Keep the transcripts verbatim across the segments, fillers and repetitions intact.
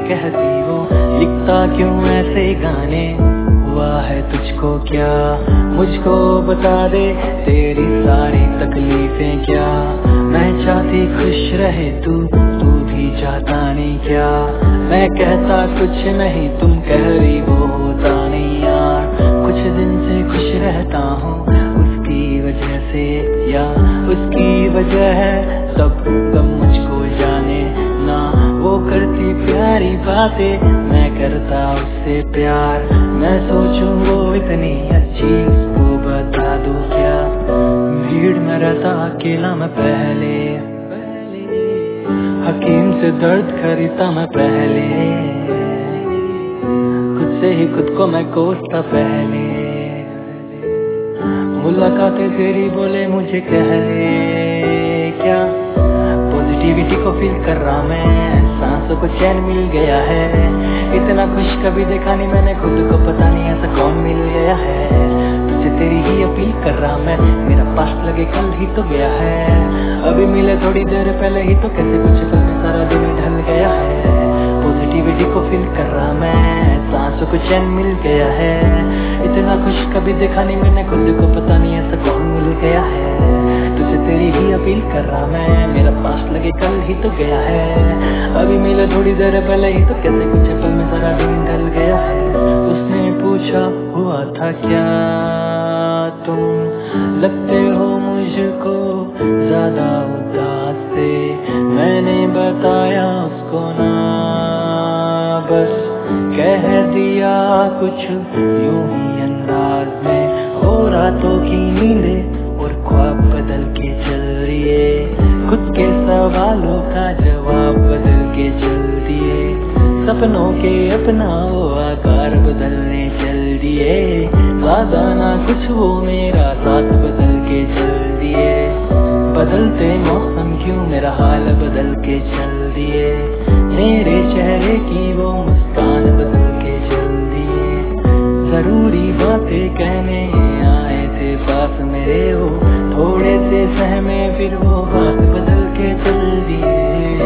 कहती वो, लिखता क्यों ऐसे गाने, हुआ है तुझको क्या, मुझको बता दे तेरी सारी तकलीफें क्या। मैं चाहती खुश रहे तू, तू भी चाहता नहीं क्या। मैं कहता कुछ नहीं, तुम कह रही वो होता नहीं यार। कुछ दिन से खुश रहता हूँ उसकी वजह से, या उसकी वजह है सब गम मुझको जाने ना। वो करती प्यारी बातें, मैं करता उससे प्यार। मैं सोचूं वो इतनी अच्छी, उसको बता दूं क्या। भीड़ में रहता अकेला मैं पहले, हकीम से दर्द खरीदता मैं पहले, खुद से ही खुद को मैं कोसता पहले। मुलाकातें तेरी बोले मुझे कह ले क्या, पॉजिटिविटी को फील कर रहा मैं, सांसों को चैन मिल गया है। इतना खुश कभी देखा नहीं मैंने खुद को, पता नहीं ऐसा कौन मिल गया है। तुझे तेरी ही अपील कर रहा मैं, मेरा पास लगे कल ही तो गया है। अभी मिले थोड़ी देर पहले ही तो, कैसे कुछ पल में सारा दिन ढल गया है। पॉजिटिविटी को फील कर रहा मैं, सांसों को चैन मिल गया है। इतना खुश कभी देखा नहीं मैंने खुद को, पता नहीं ऐसा कौन मिल गया है। तुझे तेरी ही अपील कर रहा मैं, मेरा पास लगे कल ही तो गया है। अभी मिले थोड़ी देर पहले ही तो, कैसे कुछ पल में सारा दिन ढल गया है। उसने पूछा हुआ था क्या तुम, लगते हो मुझको ज्यादा उदास से। मैंने बताया उसको ना, बस कह दिया कुछ यूं ही अंदाज में। हो रातों की नींदे और ख्वाब बदल के चल दिए, खुद के सवालों का जवाब बदल के चल दिए। सपनों के अपना वो आकार बदलने चल दिए, वादा ना कुछ वो मेरा साथ बदल के चल दिए। बदलते मौसम क्यों मेरा हाल बदल के चल दिए, मेरे चेहरे की वो मुस्कान बदल के चल दिए। जरूरी बातें कहने आए थे पास मेरे वो, थोड़े से सहमे फिर वो बात बदल के चल दिए।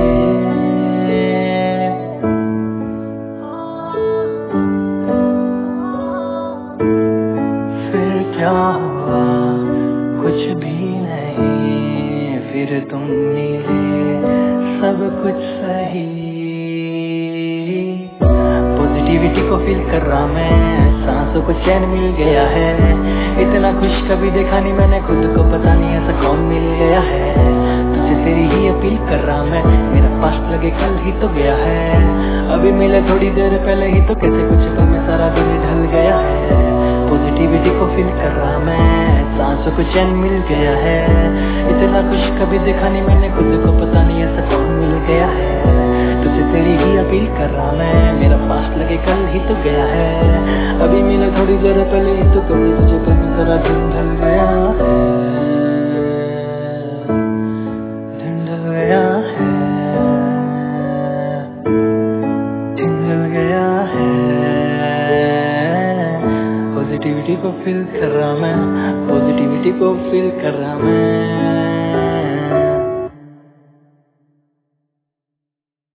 फिर क्या हुआ, कुछ भी नहीं, फिर तुम मिले सब कुछ सही। पॉजिटिविटी को फील कर रहा मैं, सांसों को चैन मिल गया है। इतना खुश कभी देखा नहीं मैंने खुद को, पता नहीं ऐसा कौन मिल गया है। तुझे तेरी ही अपील कर रहा मैं, मेरा पास लगे कल ही तो गया है। अभी मिले थोड़ी देर पहले ही तो, कैसे कुछ पल में सारा दिन ढल गया है। पॉजिटिविटी को फील कर रहा मैं, सांसों को चैन मिल गया है। इतना खुश कभी देखा नहीं मैंने खुद को, पता नहीं ऐसा कौन मिल गया है। तुझे तेरी ही अपील कर रहा मैं, मेरा पास लगे कल ही तो गया है। अभी मिले थोड़ी देर पहले ही तो, कभी तुझे पर में सारा दिन ढल गया है, दिन ढल गया है, दिन ढल गया है। पॉजिटिविटी को फील कर रहा मैं, पॉजिटिविटी को फील कर रहा मैं।